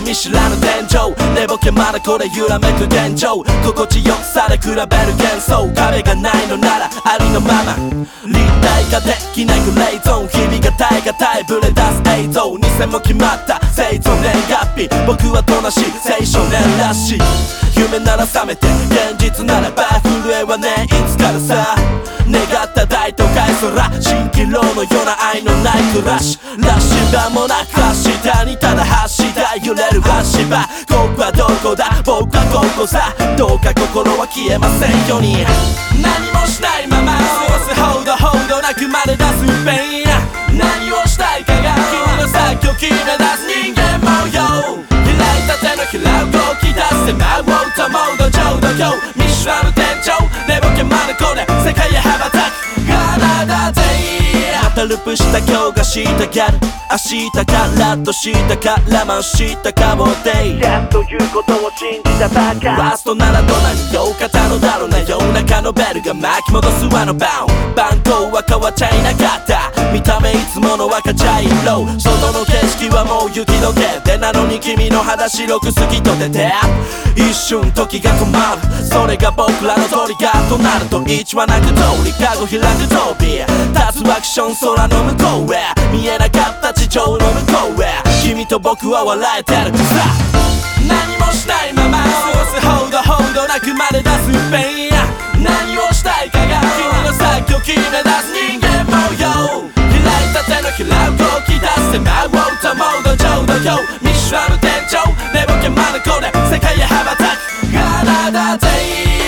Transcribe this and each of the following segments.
見知らぬ天井、寝ぼけまだこれ揺らめく天井、心地よさで比べる幻想、壁がないのならありのまま、立体化できないグレーゾーン、日々が耐え難いブレ出す映像、偽も決まった生存年月日、僕はとなし青少年らしい、夢なら覚めて現実ならば震えはねいつからさ、願った大都会空、蜃気楼のような愛のない暮らし、らし場もなく明日にただ走った揺れる足場、ここはどこだ僕はここさ、どうか心は消えませんように、何もしないまま過ごすほどほどなくまで出すペイン、何をしたいかが君の先を決め出す人間模様、開いた手のひらを動き出して舞おうと思う土壌土俵、見知らぬ天井、寝ぼけまぬこれ世界へ羽ばたく花だぜ、またループした今日がしたがる、明日からとしたからましたかもでやっということを信じたバカ、ラストならど何を語るだろうな、夜中のベルが巻き戻すあのバウン、番号は変わっちゃいなかった、見た目いつもの赤茶色、外の景色はもう雪解けで、なのに君の肌白く透き通ってて、一瞬時が止まる、それが僕らのトリガーとなると、一話なく通りかご開く飛び立つアクション空の向こうへ、見えなかった地上の向こうへ、君と僕は笑えてるさ、何もしないまま過ごすほどほどなくまで出すペイン、何をしたいかが君の先を決め出す人間模様、開いた手のひらを動き出して舞おうと思う土壌土俵、見知らぬ天井、寝ぼけまぬこれ世界へ羽ばたく花だぜ、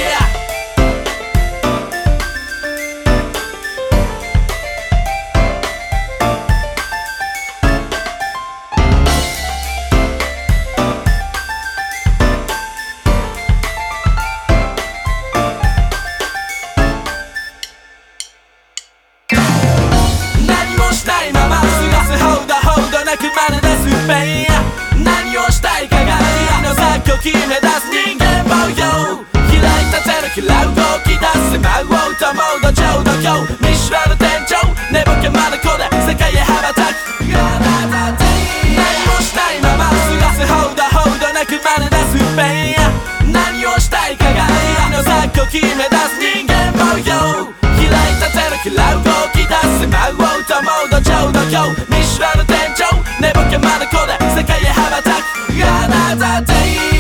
ないまま過ごすほどほどなくまで出すペイン、何をしたいかが君の先を決め出す人間模様、開いた手のひらを動き出して舞おうと思う土壌土俵、見知らぬ天井、寝ぼけまぬこれ世界へ羽ばたく花だぜ、何もしないまま過ごすほどほどなくまで出すペイン、何をしたいかが君の先を決め出す人間模様、開いた手のひらを動き出して舞おうと思う土壌土俵、見知らぬ天井、寝ぼけまぬこれ世界へ羽ばたく花だぜ。